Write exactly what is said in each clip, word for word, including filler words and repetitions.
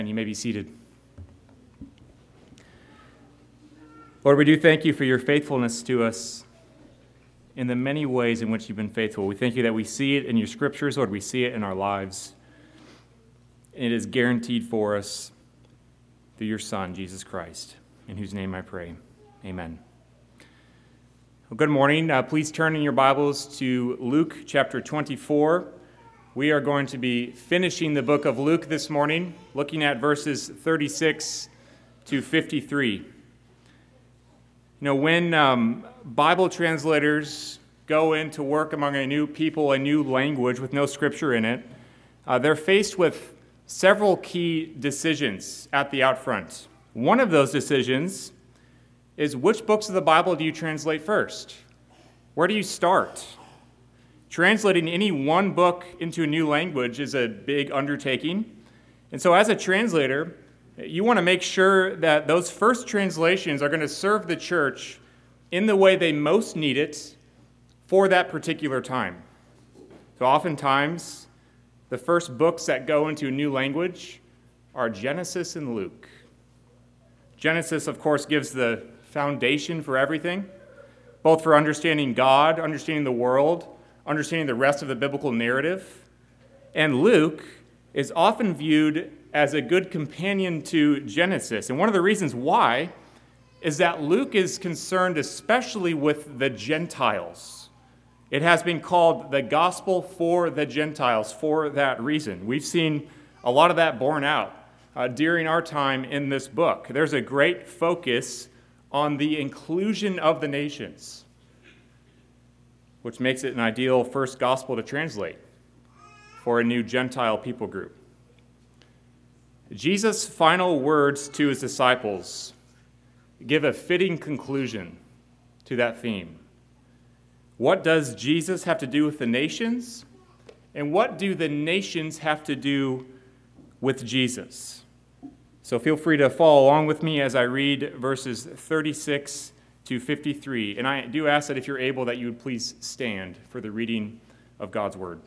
And you may be seated. Lord, we do thank you for your faithfulness to us in the many ways in which you've been faithful. We thank you that we see it in your scriptures, Lord. We see it in our lives. And it is guaranteed for us through your Son, Jesus Christ, in whose name I pray. Amen. Well, good morning. Uh, please turn in your Bibles to Luke chapter twenty-four. We are going to be finishing the book of Luke this morning, looking at verses thirty-six to fifty-three. You know, when um, Bible translators go in to work among a new people, a new language with no scripture in it, uh, they're faced with several key decisions at the outfront. One of those decisions is, which books of the Bible do you translate first? Where do you start? Translating any one book into a new language is a big undertaking. And so as a translator, you want to make sure that those first translations are going to serve the church in the way they most need it for that particular time. So oftentimes, the first books that go into a new language are Genesis and Luke. Genesis, of course, gives the foundation for everything, both for understanding God, understanding the world, understanding the rest of the biblical narrative. And Luke is often viewed as a good companion to Genesis. And one of the reasons why is that Luke is concerned especially with the Gentiles. It has been called the gospel for the Gentiles for that reason. We've seen a lot of that borne out uh, during our time in this book. There's a great focus on the inclusion of the nations, which makes it an ideal first gospel to translate for a new Gentile people group. Jesus' final words to his disciples give a fitting conclusion to that theme. What does Jesus have to do with the nations? And what do the nations have to do with Jesus? So feel free to follow along with me as I read verses thirty-six to fifty-three. And I do ask that if you're able that you would please stand for the reading of God's word.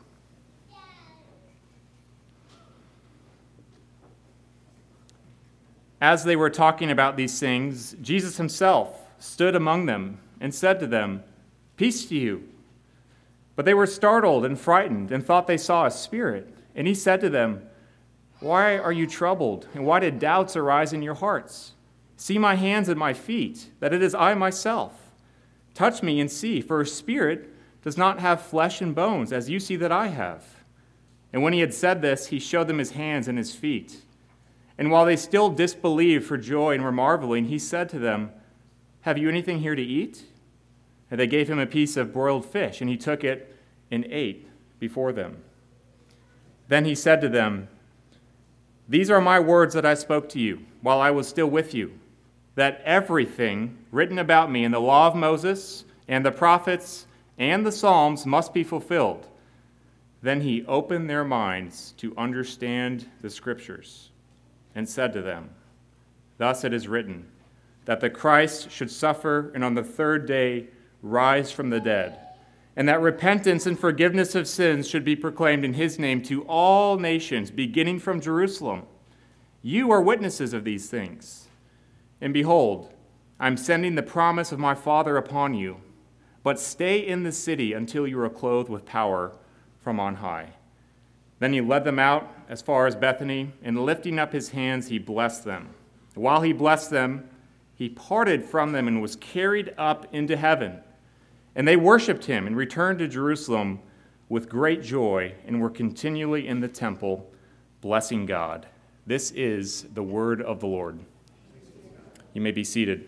As they were talking about these things, Jesus himself stood among them and said to them, "Peace to you." But they were startled and frightened and thought they saw a spirit. And he said to them, "Why are you troubled? And why did doubts arise in your hearts? See my hands and my feet, that it is I myself. Touch me and see, for a spirit does not have flesh and bones, as you see that I have." And when he had said this, he showed them his hands and his feet. And while they still disbelieved for joy and were marveling, he said to them, "Have you anything here to eat?" And they gave him a piece of broiled fish, and he took it and ate before them. Then he said to them, "These are my words that I spoke to you while I was still with you, that everything written about me in the law of Moses and the prophets and the Psalms must be fulfilled." Then he opened their minds to understand the scriptures and said to them, "Thus it is written, that the Christ should suffer and on the third day rise from the dead, and that repentance and forgiveness of sins should be proclaimed in his name to all nations, beginning from Jerusalem. You are witnesses of these things. And behold, I'm sending the promise of my Father upon you, but stay in the city until you are clothed with power from on high." Then he led them out as far as Bethany, and lifting up his hands, he blessed them. While he blessed them, he parted from them and was carried up into heaven. And they worshipped him and returned to Jerusalem with great joy and were continually in the temple, blessing God. This is the word of the Lord. You may be seated.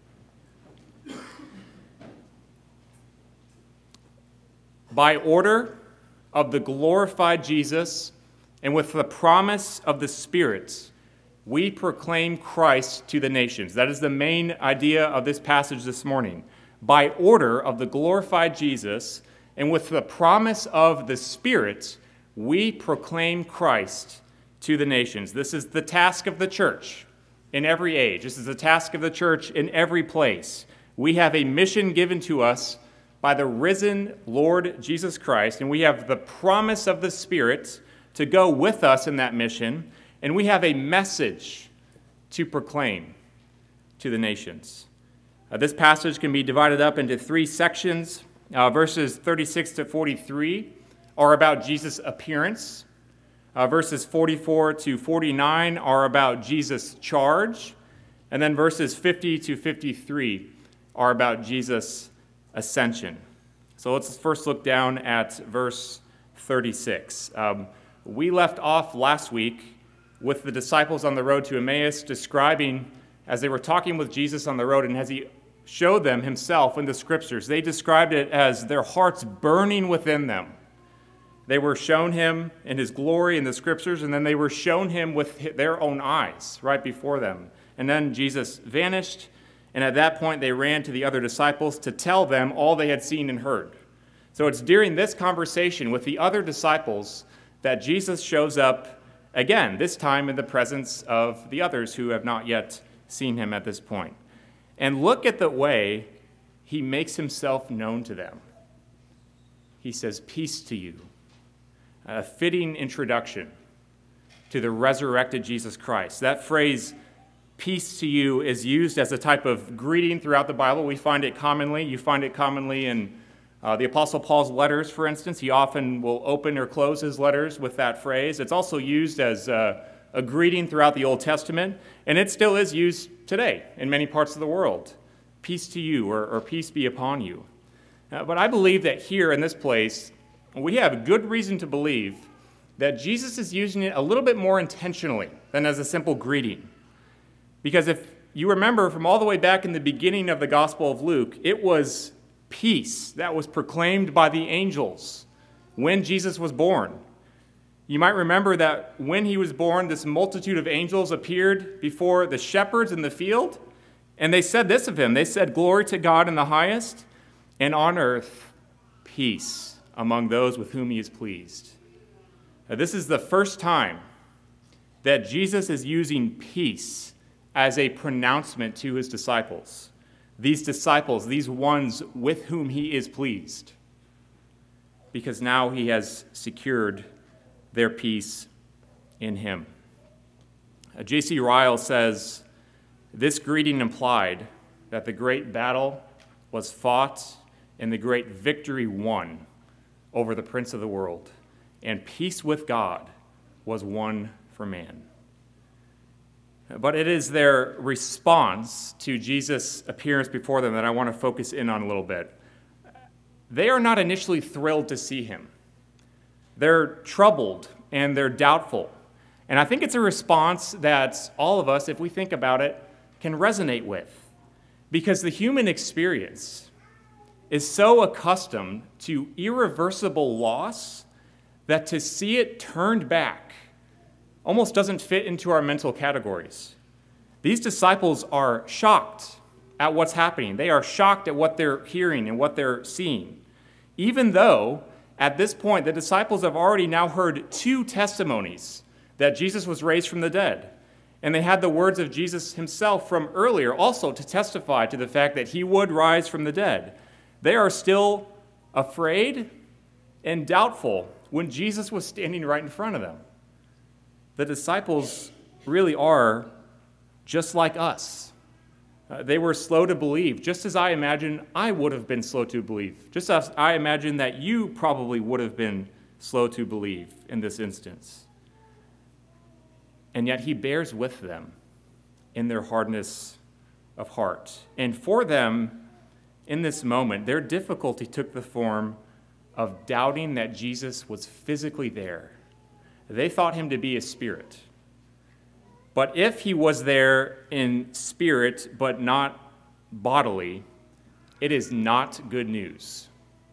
By order of the glorified Jesus, and with the promise of the Spirit, we proclaim Christ to the nations. That is the main idea of this passage this morning. By order of the glorified Jesus, and with the promise of the Spirit, we proclaim Christ to the nations. This is the task of the church in every age. This is the task of the church in every place. We have a mission given to us by the risen Lord Jesus Christ, and we have the promise of the Spirit to go with us in that mission, and we have a message to proclaim to the nations. Uh, this passage can be divided up into three sections. Uh, verses thirty-six to forty-three are about Jesus' appearance. Uh, verses forty-four to forty-nine are about Jesus' charge. And then verses fifty to fifty-three are about Jesus' ascension. So let's first look down at verse thirty-six. Um, we left off last week with the disciples on the road to Emmaus describing, as they were talking with Jesus on the road and as he showed them himself in the scriptures, they described it as their hearts burning within them. They were shown him in his glory in the scriptures, and then they were shown him with their own eyes right before them. And then Jesus vanished, and at that point they ran to the other disciples to tell them all they had seen and heard. So it's during this conversation with the other disciples that Jesus shows up again, this time in the presence of the others who have not yet seen him at this point. And look at the way he makes himself known to them. He says, "Peace to you." A fitting introduction to the resurrected Jesus Christ. That phrase, "peace to you," is used as a type of greeting throughout the Bible. We find it commonly. You find it commonly in uh, the Apostle Paul's letters, for instance. He often will open or close his letters with that phrase. It's also used as uh, a greeting throughout the Old Testament, and it still is used today in many parts of the world. Peace to you, or, or peace be upon you. Uh, but I believe that here in this place, we have good reason to believe that Jesus is using it a little bit more intentionally than as a simple greeting. Because if you remember from all the way back in the beginning of the Gospel of Luke, it was peace that was proclaimed by the angels when Jesus was born. You might remember that when he was born, this multitude of angels appeared before the shepherds in the field, and they said this of him. They said, "Glory to God in the highest, and on earth peace among those with whom he is pleased." Now, this is the first time that Jesus is using peace as a pronouncement to his disciples. These disciples, these ones with whom he is pleased, because now he has secured their peace in him. Uh, J C Ryle says, "This greeting implied that the great battle was fought and the great victory won over the prince of the world, and peace with God was won for man." But it is their response to Jesus' appearance before them that I want to focus in on a little bit. They are not initially thrilled to see him. They're troubled and they're doubtful. And I think it's a response that all of us, if we think about it, can resonate with. Because the human experience is so accustomed to irreversible loss that to see it turned back almost doesn't fit into our mental categories. These disciples are shocked at what's happening. They are shocked at what they're hearing and what they're seeing, even though at this point the disciples have already now heard two testimonies that Jesus was raised from the dead. And they had the words of Jesus himself from earlier also to testify to the fact that he would rise from the dead. They are still afraid and doubtful when Jesus was standing right in front of them. The disciples really are just like us. Uh, they were slow to believe, just as I imagine I would have been slow to believe, just as I imagine that you probably would have been slow to believe in this instance. And yet he bears with them in their hardness of heart. And for them, in this moment, their difficulty took the form of doubting that Jesus was physically there. They thought him to be a spirit. But if he was there in spirit but not bodily, it is not good news.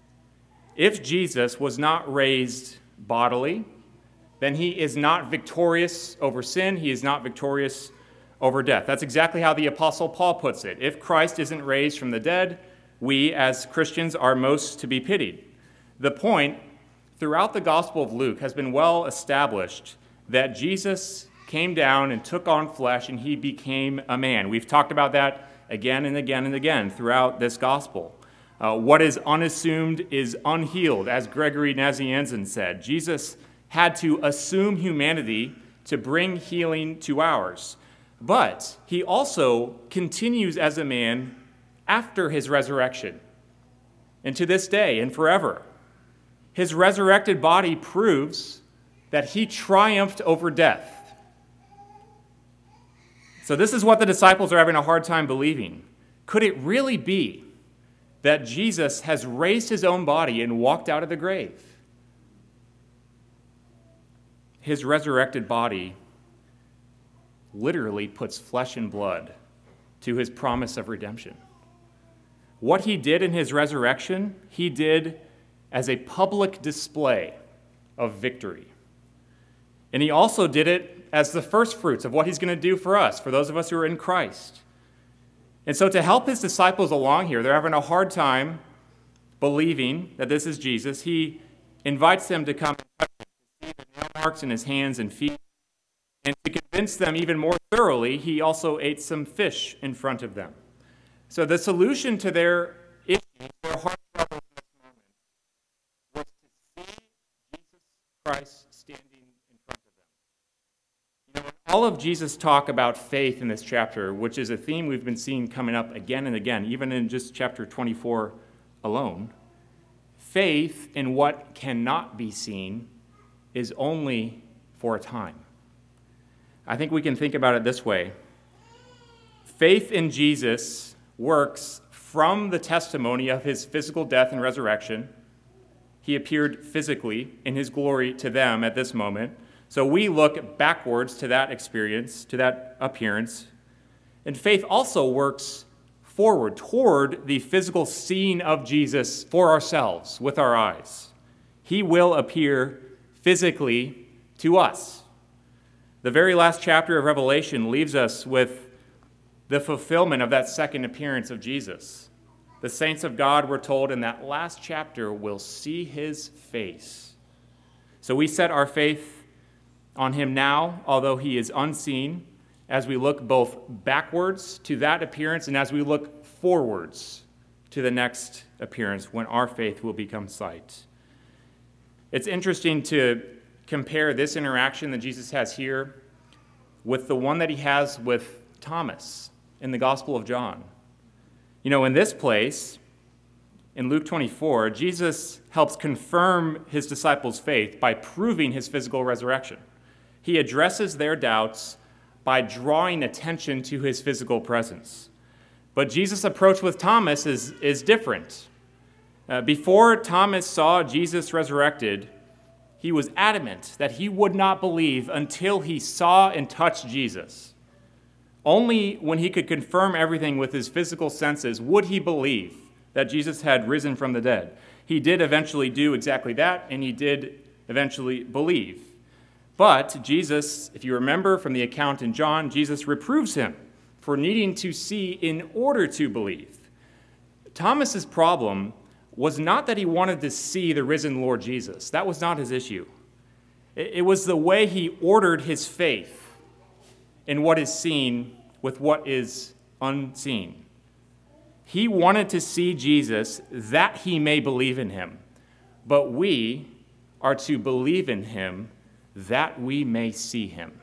If Jesus was not raised bodily, then he is not victorious over sin. He is not victorious over death. That's exactly how the Apostle Paul puts it. If Christ isn't raised from the dead, we as Christians are most to be pitied. The point throughout the Gospel of Luke has been well established that Jesus came down and took on flesh and he became a man. We've talked about that again and again and again throughout this gospel. Uh, what is unassumed is unhealed, as Gregory Nazianzen said. Jesus had to assume humanity to bring healing to ours. But he also continues as a man after his resurrection, and to this day and forever. His resurrected body proves that he triumphed over death. So this is what the disciples are having a hard time believing. Could it really be that Jesus has raised his own body and walked out of the grave? His resurrected body literally puts flesh and blood to his promise of redemption. What he did in his resurrection, he did as a public display of victory. And he also did it as the first fruits of what he's going to do for us, for those of us who are in Christ. And so to help his disciples along here, they're having a hard time believing that this is Jesus. He invites them to come and touch him, to see the nail marks in his hands and feet. And to convince them even more thoroughly, he also ate some fish in front of them. So the solution to their issue, their heart trouble in this moment, was to see Jesus Christ standing in front of them. You know, in all of Jesus' talk about faith in this chapter, which is a theme we've been seeing coming up again and again, even in just chapter twenty-four alone, faith in what cannot be seen is only for a time. I think we can think about it this way. Faith in Jesus works from the testimony of his physical death and resurrection. He appeared physically in his glory to them at this moment. So we look backwards to that experience, to that appearance. And faith also works forward toward the physical seeing of Jesus for ourselves with our eyes. He will appear physically to us. The very last chapter of Revelation leaves us with the fulfillment of that second appearance of Jesus. The saints of God, we're told in that last chapter, will see his face. So we set our faith on him now, although he is unseen, as we look both backwards to that appearance and as we look forwards to the next appearance when our faith will become sight. It's interesting to compare this interaction that Jesus has here with the one that he has with Thomas in the Gospel of John. You know, in this place, in Luke twenty-four, Jesus helps confirm his disciples' faith by proving his physical resurrection. He addresses their doubts by drawing attention to his physical presence. But Jesus' approach with Thomas is, is different. Uh, before Thomas saw Jesus resurrected, he was adamant that he would not believe until he saw and touched Jesus. Only when he could confirm everything with his physical senses would he believe that Jesus had risen from the dead. He did eventually do exactly that, and he did eventually believe. But Jesus, if you remember from the account in John, Jesus reproves him for needing to see in order to believe. Thomas's problem was not that he wanted to see the risen Lord Jesus. That was not his issue. It was the way he ordered his faith in what is seen with what is unseen. He wanted to see Jesus that he may believe in him, but we are to believe in him that we may see him.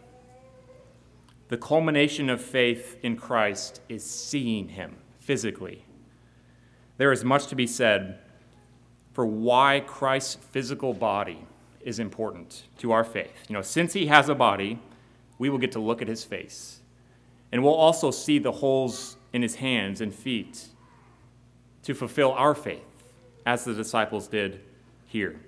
The culmination of faith in Christ is seeing him physically. There is much to be said for why Christ's physical body is important to our faith. You know, since he has a body, we will get to look at his face. And we'll also see the holes in his hands and feet to fulfill our faith, as the disciples did here.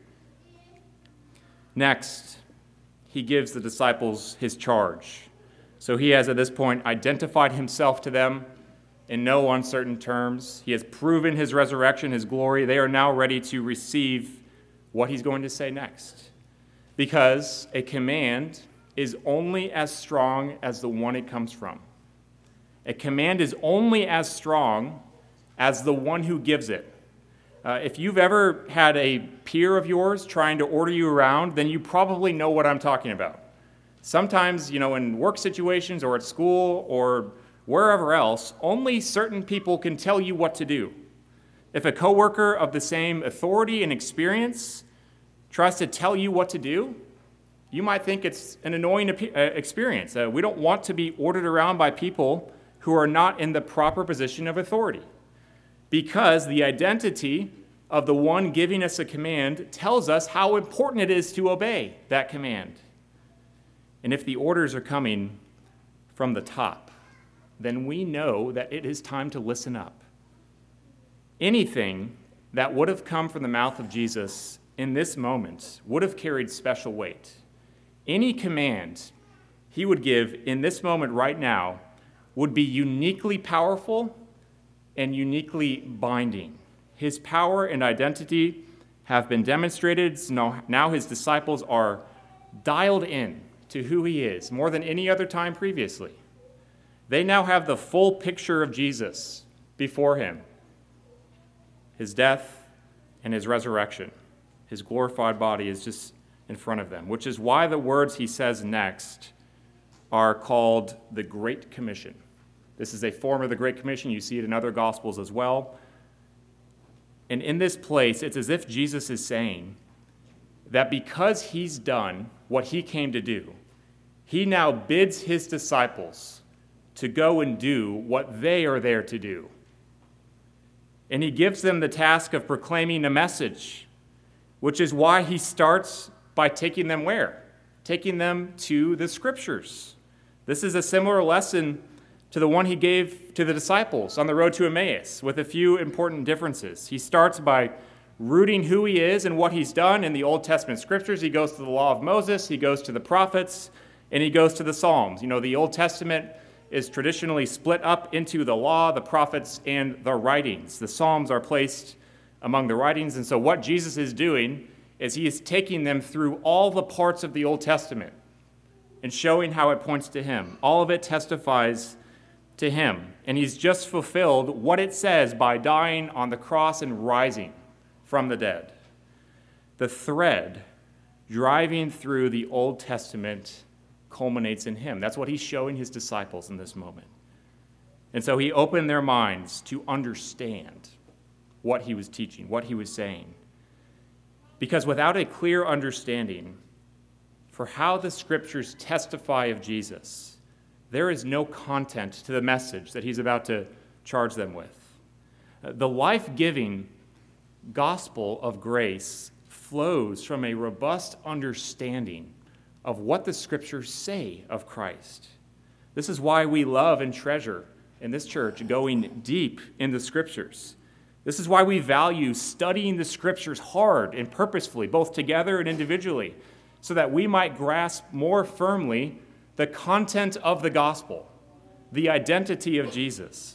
Next, he gives the disciples his charge. So he has at this point identified himself to them in no uncertain terms. He has proven his resurrection, his glory. They are now ready to receive what he's going to say next. Because a command is only as strong as the one it comes from. A command is only as strong as the one who gives it. Uh, if you've ever had a peer of yours trying to order you around, then you probably know what I'm talking about. Sometimes, you know, in work situations or at school or wherever else, only certain people can tell you what to do. If a coworker of the same authority and experience tries to tell you what to do, You might think it's an annoying experience. Uh, we don't want to be ordered around by people who are not in the proper position of authority, because the identity of the one giving us a command tells us how important it is to obey that command. And if the orders are coming from the top, then we know that it is time to listen up. Anything that would have come from the mouth of Jesus in this moment would have carried special weight. Any command he would give in this moment right now would be uniquely powerful and uniquely binding. His power and identity have been demonstrated. So now his disciples are dialed in to who he is more than any other time previously. They now have the full picture of Jesus before him, his death and his resurrection. His glorified body is just in front of them, which is why the words he says next are called the Great Commission. This is a form of the Great Commission. You see it in other Gospels as well. And in this place, it's as if Jesus is saying that because he's done what he came to do, he now bids his disciples to go and do what they are there to do. And he gives them the task of proclaiming a message, which is why he starts by taking them where? Taking them to the Scriptures. This is a similar lesson to the one he gave to the disciples on the road to Emmaus, with a few important differences. He starts by rooting who he is and what he's done in the Old Testament Scriptures. He goes to the law of Moses, he goes to the prophets, and he goes to the Psalms. You know, the Old Testament is traditionally split up into the law, the prophets, and the writings. The Psalms are placed among the writings, and so what Jesus is doing is he is taking them through all the parts of the Old Testament and showing how it points to him. All of it testifies to him, and he's just fulfilled what it says by dying on the cross and rising from the dead. The thread driving through the Old Testament culminates in him. That's what he's showing his disciples in this moment. And so he opened their minds to understand what he was teaching, what he was saying. Because without a clear understanding for how the Scriptures testify of Jesus, there is no content to the message that he's about to charge them with. The life-giving gospel of grace flows from a robust understanding of what the Scriptures say of Christ. This is why we love and treasure in this church going deep in the Scriptures. This is why we value studying the Scriptures hard and purposefully, both together and individually, so that we might grasp more firmly the content of the gospel, the identity of Jesus.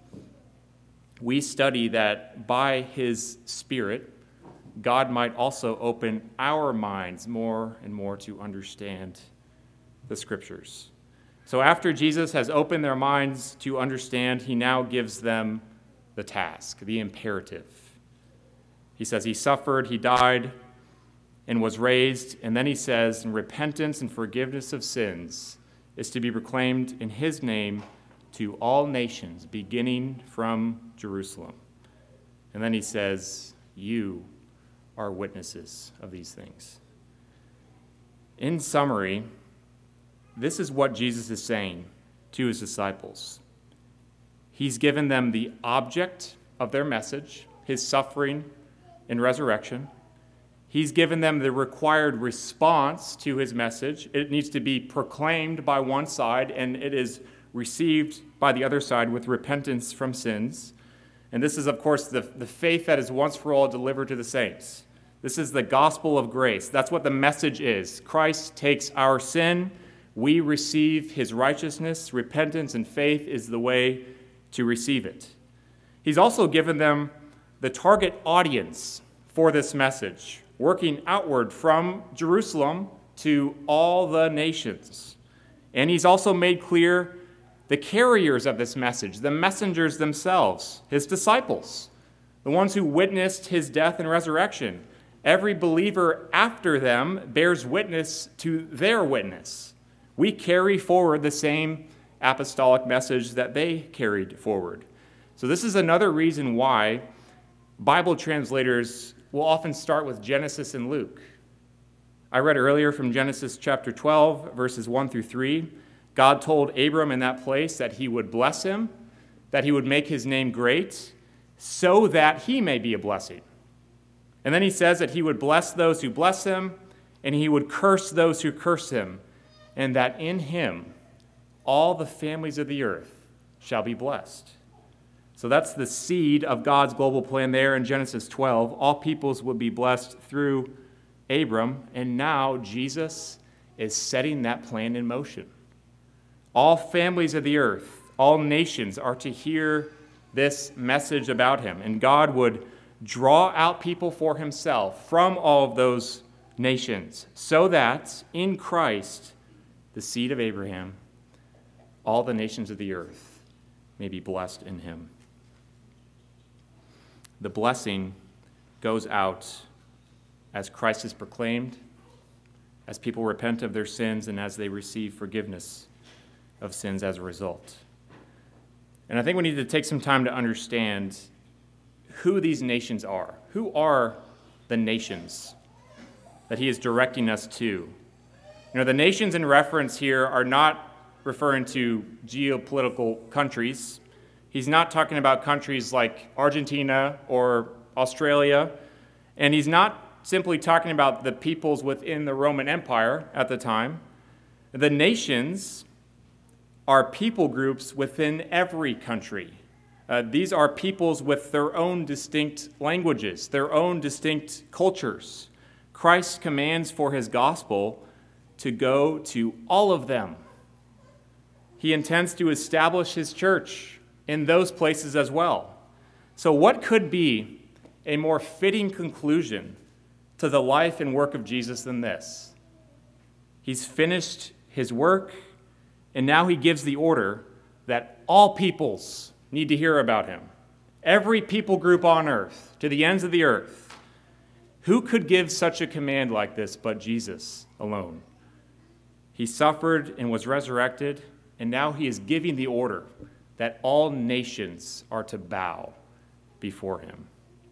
We study that by his Spirit, God might also open our minds more and more to understand the Scriptures. So after Jesus has opened their minds to understand, he now gives them the task, the imperative. He says he suffered, he died, and was raised, and then he says, and repentance and forgiveness of sins is to be proclaimed in his name to all nations, beginning from Jerusalem. And then he says, you are witnesses of these things. In summary, this is what Jesus is saying to his disciples. He's given them the object of their message, his suffering and resurrection. He's given them the required response to his message. It needs to be proclaimed by one side, and it is received by the other side with repentance from sins. And this is, of course, the, the faith that is once for all delivered to the saints. This is the gospel of grace. That's what the message is. Christ takes our sin. We receive his righteousness. Repentance and faith is the way to receive it. He's also given them the target audience for this message, working outward from Jerusalem to all the nations. And he's also made clear the carriers of this message, the messengers themselves, his disciples, the ones who witnessed his death and resurrection. Every believer after them bears witness to their witness. We carry forward the same apostolic message that they carried forward. So this is another reason why Bible translators will often start with Genesis and Luke. I read earlier from Genesis chapter twelve, verses one through three. God told Abram in that place that he would bless him, that he would make his name great, so that he may be a blessing. And then he says that he would bless those who bless him, and he would curse those who curse him, and that in him all the families of the earth shall be blessed. So that's the seed of God's global plan there in Genesis twelve. All peoples would be blessed through Abram, and now Jesus is setting that plan in motion. All families of the earth, all nations are to hear this message about him, and God would draw out people for himself from all of those nations, so that in Christ, the seed of Abraham, all the nations of the earth may be blessed in him. The blessing goes out as Christ is proclaimed, as people repent of their sins, and as they receive forgiveness of sins as a result. And I think we need to take some time to understand who these nations are. Who are the nations that he is directing us to? You know, the nations in reference here are not referring to geopolitical countries. He's not talking about countries like Argentina or Australia, and he's not simply talking about the peoples within the Roman Empire at the time. The nations are people groups within every country. Uh, these are peoples with their own distinct languages, their own distinct cultures. Christ commands for his gospel to go to all of them. He intends to establish his church in those places as well. So what could be a more fitting conclusion to the life and work of Jesus than this? He's finished his work, and now he gives the order that all peoples need to hear about him. Every people group on earth, to the ends of the earth. Who could give such a command like this but Jesus alone? He suffered and was resurrected, and now he is giving the order that all nations are to bow before him.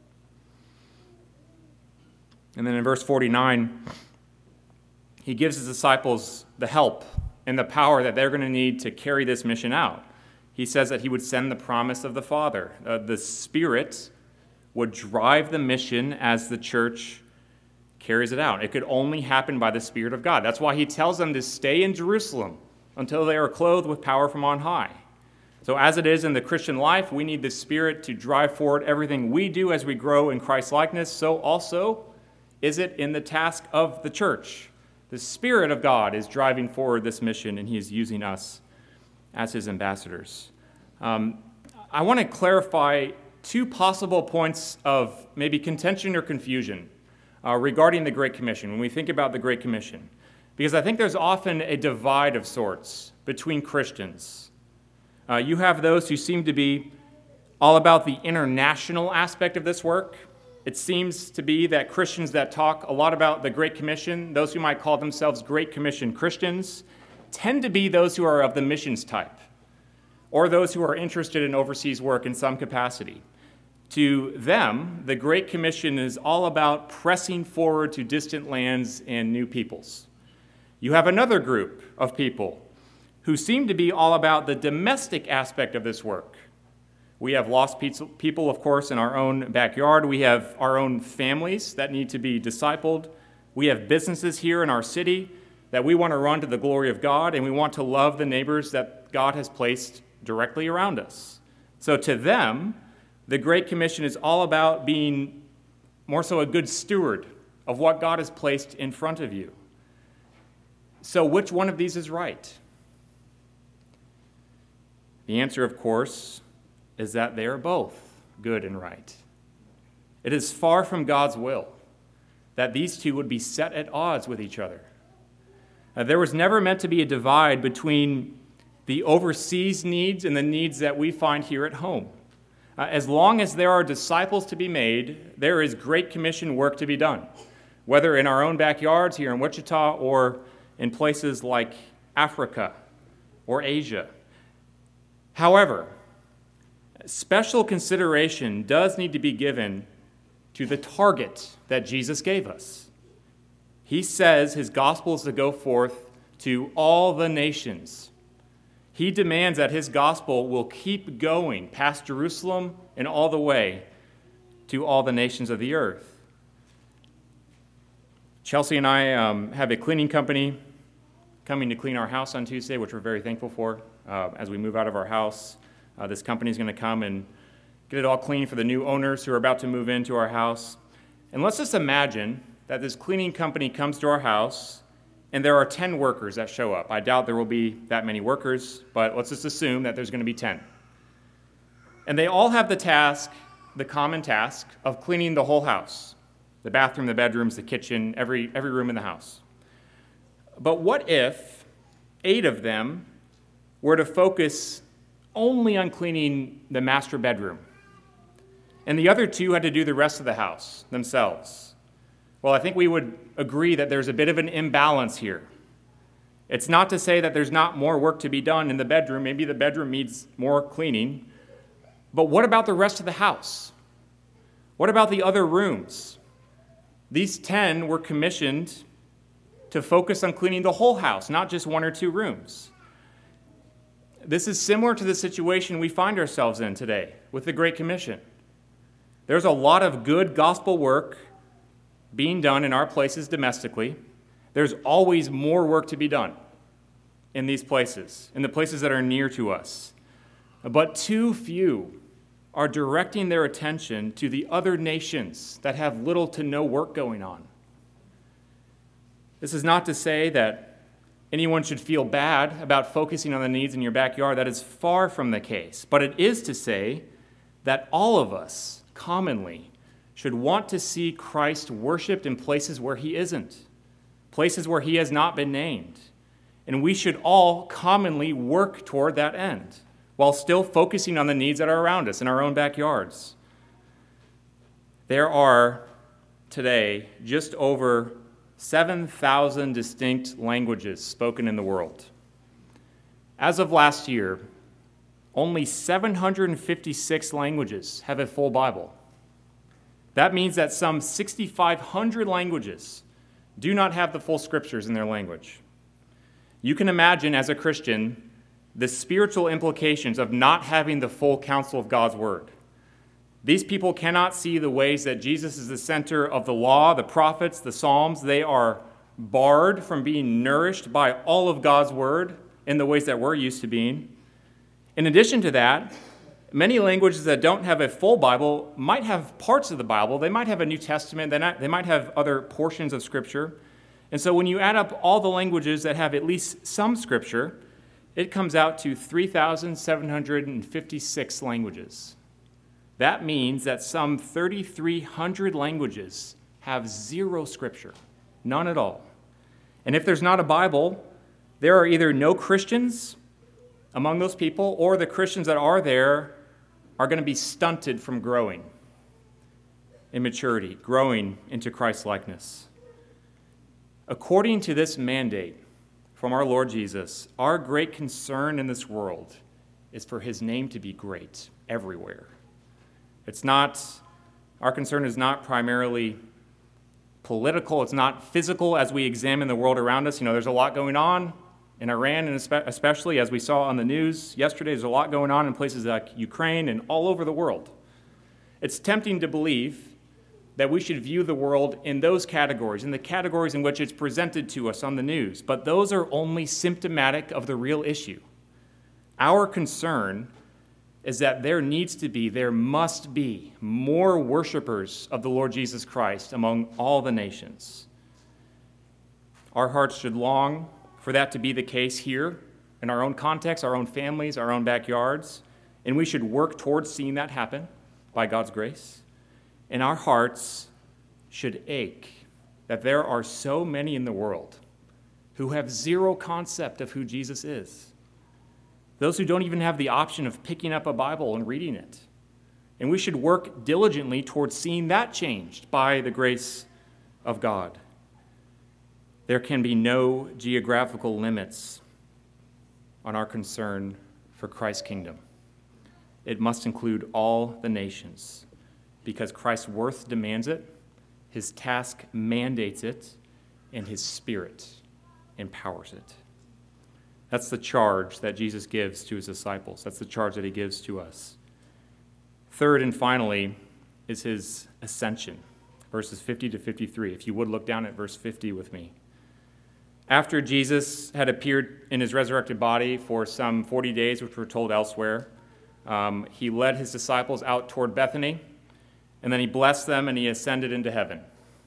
And then in verse forty-nine, he gives his disciples the help and the power that they're going to need to carry this mission out. He says that he would send the promise of the Father. Uh, the Spirit would drive the mission as the church carries it out. It could only happen by the Spirit of God. That's why he tells them to stay in Jerusalem until they are clothed with power from on high. So as it is in the Christian life, we need the Spirit to drive forward everything we do as we grow in Christ's likeness. So also is it in the task of the church. The Spirit of God is driving forward this mission, and he is using us as his ambassadors. Um, I want to clarify two possible points of maybe contention or confusion uh, regarding the Great Commission, when we think about the Great Commission. Because I think there's often a divide of sorts between Christians. Uh, you have those who seem to be all about the international aspect of this work. It seems to be that Christians that talk a lot about the Great Commission, those who might call themselves Great Commission Christians, tend to be those who are of the missions type, or those who are interested in overseas work in some capacity. To them, the Great Commission is all about pressing forward to distant lands and new peoples. You have another group of people who seem to be all about the domestic aspect of this work. We have lost people, of course, in our own backyard. We have our own families that need to be discipled. We have businesses here in our city that we want to run to the glory of God, and we want to love the neighbors that God has placed directly around us. So to them, the Great Commission is all about being more so a good steward of what God has placed in front of you. So which one of these is right? The answer, of course, is that they are both good and right. It is far from God's will that these two would be set at odds with each other. Uh, there was never meant to be a divide between the overseas needs and the needs that we find here at home. Uh, as long as there are disciples to be made, there is Great Commission work to be done, whether in our own backyards here in Wichita or in places like Africa or Asia. However, special consideration does need to be given to the target that Jesus gave us. He says his gospel is to go forth to all the nations. He demands that his gospel will keep going past Jerusalem and all the way to all the nations of the earth. Chelsea and I um, have a cleaning company coming to clean our house on Tuesday, which we're very thankful for. Uh, as we move out of our house, uh, this company is going to come and get it all clean for the new owners who are about to move into our house. And let's just imagine that this cleaning company comes to our house and there are ten workers that show up. I doubt there will be that many workers, but let's just assume that there's going to be ten. And they all have the task, the common task, of cleaning the whole house. The bathroom, the bedrooms, the kitchen, every, every room in the house. But what if eight of them were to focus only on cleaning the master bedroom, and the other two had to do the rest of the house themselves? Well, I think we would agree that there's a bit of an imbalance here. It's not to say that there's not more work to be done in the bedroom. Maybe the bedroom needs more cleaning. But what about the rest of the house? What about the other rooms? These ten were commissioned to focus on cleaning the whole house, not just one or two rooms. This is similar to the situation we find ourselves in today with the Great Commission. There's a lot of good gospel work being done in our places domestically. There's always more work to be done in these places, in the places that are near to us. But too few are directing their attention to the other nations that have little to no work going on. This is not to say that anyone should feel bad about focusing on the needs in your backyard. That is far from the case. But it is to say that all of us, commonly, should want to see Christ worshiped in places where he isn't, places where he has not been named. And we should all commonly work toward that end, while still focusing on the needs that are around us in our own backyards. There are today just over seven thousand distinct languages spoken in the world. As of last year, only seven hundred fifty-six languages have a full Bible. That means that some six thousand five hundred languages do not have the full scriptures in their language. You can imagine, as a Christian, the spiritual implications of not having the full counsel of God's word. These people cannot see the ways that Jesus is the center of the law, the prophets, the Psalms. They are barred from being nourished by all of God's word in the ways that we're used to being. In addition to that, many languages that don't have a full Bible might have parts of the Bible. They might have a New Testament. They not, they might have other portions of Scripture. And so when you add up all the languages that have at least some Scripture, it comes out to three thousand seven hundred fifty-six languages. That means that some three thousand three hundred languages have zero Scripture, none at all. And if there's not a Bible, there are either no Christians among those people, or the Christians that are there are going to be stunted from growing in maturity, growing into Christ-likeness. According to this mandate from our Lord Jesus, our great concern in this world is for his name to be great everywhere. It's not, our concern is not primarily political, it's not physical as we examine the world around us. You know, there's a lot going on in Iran, and especially as we saw on the news yesterday, there's a lot going on in places like Ukraine and all over the world. It's tempting to believe that we should view the world in those categories, in the categories in which it's presented to us on the news, but those are only symptomatic of the real issue. Our concern is that there needs to be, there must be, more worshipers of the Lord Jesus Christ among all the nations. Our hearts should long for that to be the case here, in our own context, our own families, our own backyards, and we should work towards seeing that happen by God's grace. And our hearts should ache that there are so many in the world who have zero concept of who Jesus is. Those who don't even have the option of picking up a Bible and reading it. And we should work diligently towards seeing that changed by the grace of God. There can be no geographical limits on our concern for Christ's kingdom. It must include all the nations, because Christ's worth demands it, his task mandates it, and his Spirit empowers it. That's the charge that Jesus gives to his disciples. That's the charge that he gives to us. Third and finally is his ascension, verses fifty to fifty-three. If you would look down at verse fifty with me. After Jesus had appeared in his resurrected body for some forty days, which we're told elsewhere, um, he led his disciples out toward Bethany, and then he blessed them and he ascended into heaven.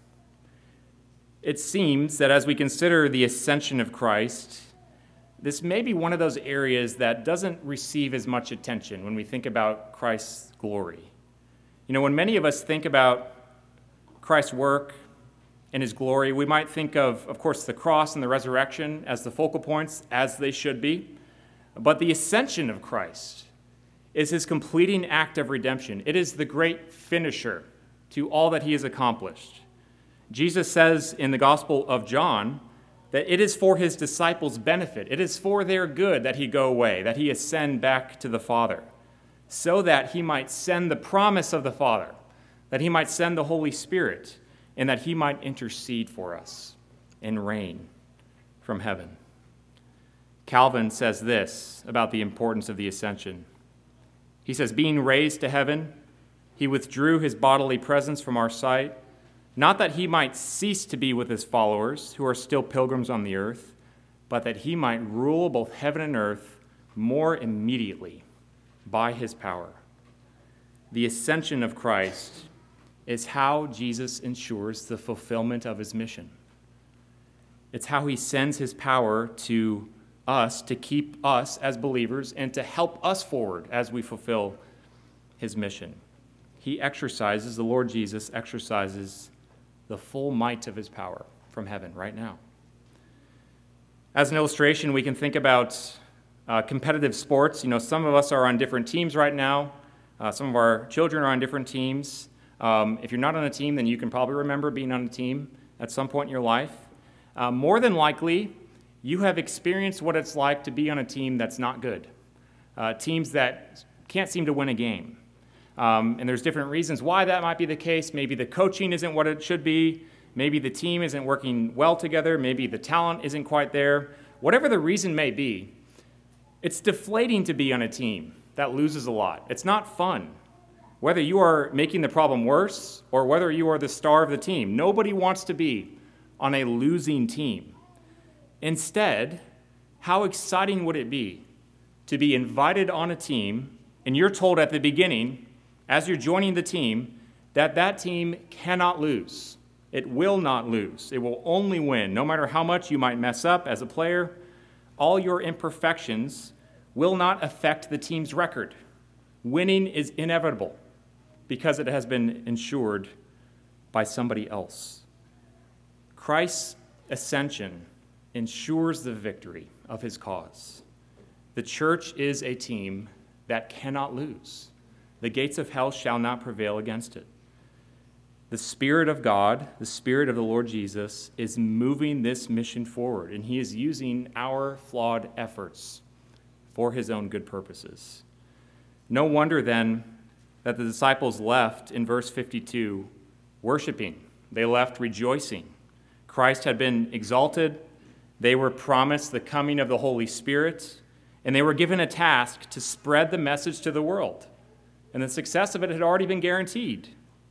It seems that as we consider the ascension of Christ, this may be one of those areas that doesn't receive as much attention when we think about Christ's glory. You know, when many of us think about Christ's work and his glory, we might think of, of course, the cross and the resurrection as the focal points, as they should be. But the ascension of Christ is his completing act of redemption. It is the great finisher to all that he has accomplished. Jesus says in the Gospel of John that it is for his disciples' benefit. It is for their good that he go away, that he ascend back to the Father, so that he might send the promise of the Father, that he might send the Holy Spirit, and that he might intercede for us and reign from heaven. Calvin says this about the importance of the ascension. He says, being raised to heaven, he withdrew his bodily presence from our sight, not that he might cease to be with his followers, who are still pilgrims on the earth, but that he might rule both heaven and earth more immediately by his power. The ascension of Christ is how Jesus ensures the fulfillment of his mission. It's how he sends his power to us to keep us as believers and to help us forward as we fulfill his mission. He exercises, the Lord Jesus exercises the full might of his power from heaven right now. As an illustration, we can think about uh, competitive sports. You know, some of us are on different teams right now. Uh, some of our children are on different teams. Um, if you're not on a team, then you can probably remember being on a team at some point in your life. Uh, more than likely, you have experienced what it's like to be on a team that's not good, uh, teams that can't seem to win a game. Um, and there's different reasons why that might be the case. Maybe the coaching isn't what it should be. Maybe the team isn't working well together. Maybe the talent isn't quite there. Whatever the reason may be, it's deflating to be on a team that loses a lot. It's not fun. Whether you are making the problem worse or whether you are the star of the team, nobody wants to be on a losing team. Instead, how exciting would it be to be invited on a team and you're told at the beginning, as you're joining the team, that that team cannot lose. It will not lose. It will only win. No matter how much you might mess up as a player, all your imperfections will not affect the team's record. Winning is inevitable because it has been ensured by somebody else. Christ's ascension ensures the victory of his cause. The church is a team that cannot lose. The gates of hell shall not prevail against it. The Spirit of God, the Spirit of the Lord Jesus, is moving this mission forward, and he is using our flawed efforts for his own good purposes. No wonder then that the disciples left in verse fifty-two worshiping. They left rejoicing. Christ had been exalted. They were promised the coming of the Holy Spirit, and they were given a task to spread the message to the world. And the success of it had already been guaranteed.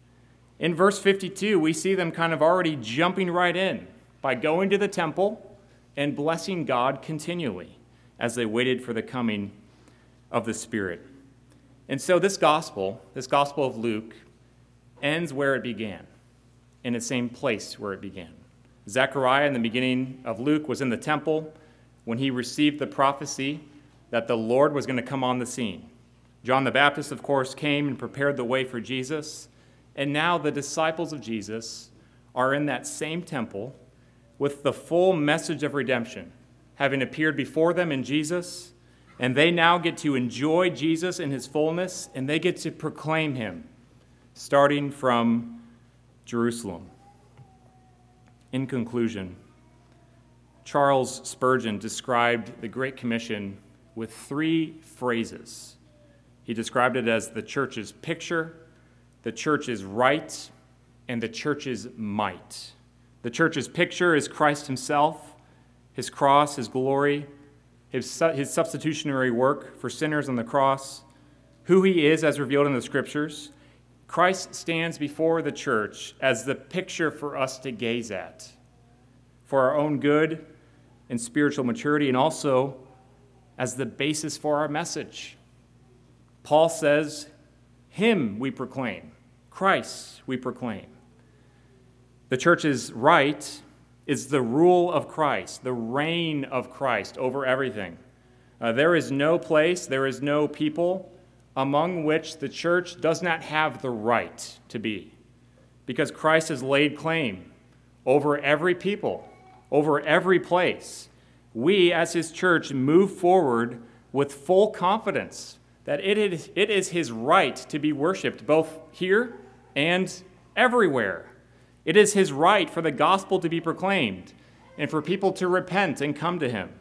In verse fifty-two, we see them kind of already jumping right in by going to the temple and blessing God continually as they waited for the coming of the Spirit. And so this gospel, this gospel of Luke, ends where it began, in the same place where it began. Zechariah in the beginning of Luke was in the temple when he received the prophecy that the Lord was going to come on the scene. John the Baptist, of course, came and prepared the way for Jesus. And now the disciples of Jesus are in that same temple with the full message of redemption, having appeared before them in Jesus. And they now get to enjoy Jesus in his fullness, and they get to proclaim him, starting from Jerusalem. In conclusion, Charles Spurgeon described the Great Commission with three phrases. He described it as the church's picture, the church's right, and the church's might. The church's picture is Christ himself, his cross, his glory, his, his substitutionary work for sinners on the cross, who he is as revealed in the Scriptures. Christ stands before the church as the picture for us to gaze at, for our own good and spiritual maturity, and also as the basis for our message. Paul says, him we proclaim, Christ we proclaim. The church's right is the rule of Christ, the reign of Christ over everything. Uh, there is no place, there is no people among which the church does not have the right to be, because Christ has laid claim over every people, over every place. We, as his church, move forward with full confidence that it is, it is his right to be worshiped both here and everywhere. It is his right for the gospel to be proclaimed and for people to repent and come to him.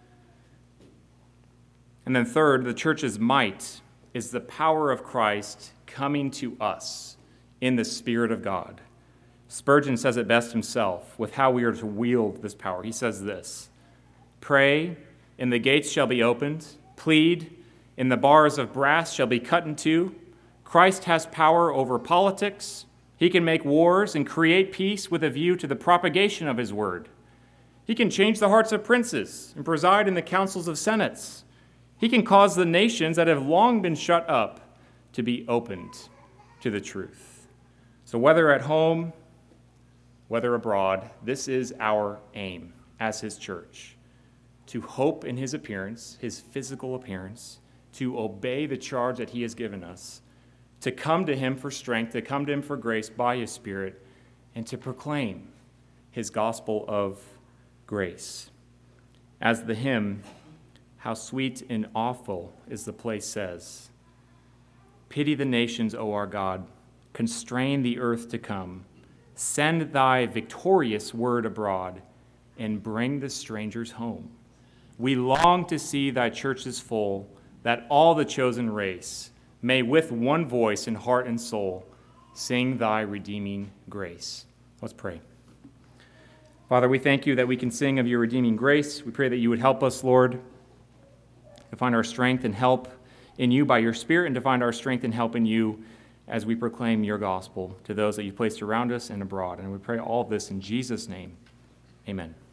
And then third, the church's might is the power of Christ coming to us in the Spirit of God. Spurgeon says it best himself with how we are to wield this power. He says this, "Pray, and the gates shall be opened. Plead, and the bars of brass shall be cut in two. Christ has power over politics. He can make wars and create peace with a view to the propagation of his word. He can change the hearts of princes and preside in the councils of senates. He can cause the nations that have long been shut up to be opened to the truth." So whether at home, whether abroad, this is our aim as his church, to hope in his appearance, his physical appearance, to obey the charge that he has given us, to come to him for strength, to come to him for grace by his Spirit, and to proclaim his gospel of grace. As the hymn, "How sweet and awful is the place," says, "Pity the nations, O our God, constrain the earth to come, send thy victorious word abroad, and bring the strangers home. We long to see thy churches full, that all the chosen race may with one voice in heart and soul sing thy redeeming grace." Let's pray. Father, we thank you that we can sing of your redeeming grace. We pray that you would help us, Lord, to find our strength and help in you by your Spirit, and to find our strength and help in you as we proclaim your gospel to those that you've placed around us and abroad. And we pray all of this in Jesus' name. Amen.